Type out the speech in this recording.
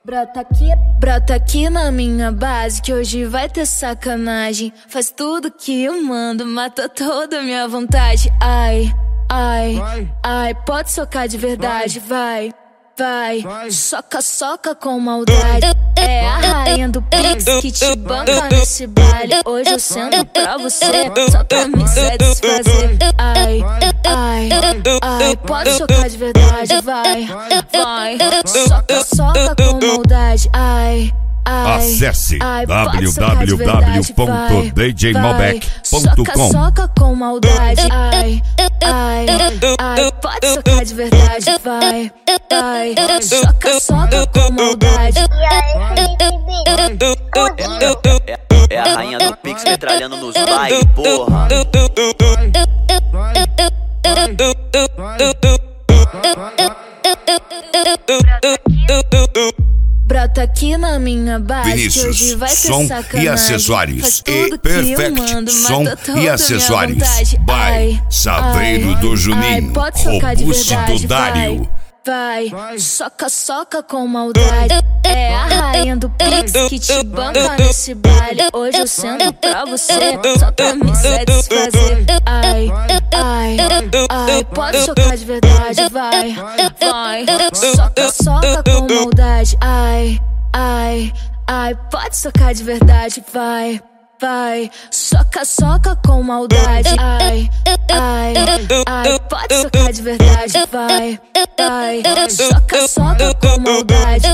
Brota aqui na minha base que hoje vai ter sacanagem. Faz tudo que eu mando, mata toda a minha vontade. Ai, pode socar de verdade, vai. Soca, soca com maldade. É a rainha do Pix que te banca nesse baile. Hoje eu sento pra você, só pra me satisfazer. Ai, pode socar de verdade, vai. Soca, soca com maldade. Acesse www.djmalbec.com. Soca, soca com maldade. Pode socar de verdade, vai. Soca, soca com maldade. É a rainha do Pix metralhando nos bailes, porra. Brota aqui na minha base Vinícius, que hoje vai ter som sacanagem. e acessórios. Faz tudo E que eu Perfect, mando, som mata toda e a acessórios. minha vontade. By Saveiro do Juninho, Pode socar de Robusto verdade, do Dário. Vai, soca, soca com maldade. É a rainha do Pix que te banca nesse baile. Hoje eu sento pra você, só pra me satisfazer. Pode socar de verdade, vai. Soca, soca com maldade. Pode socar de verdade, vai. Soca, soca com maldade. Pode socar de verdade, vai. Soca, soca com maldade.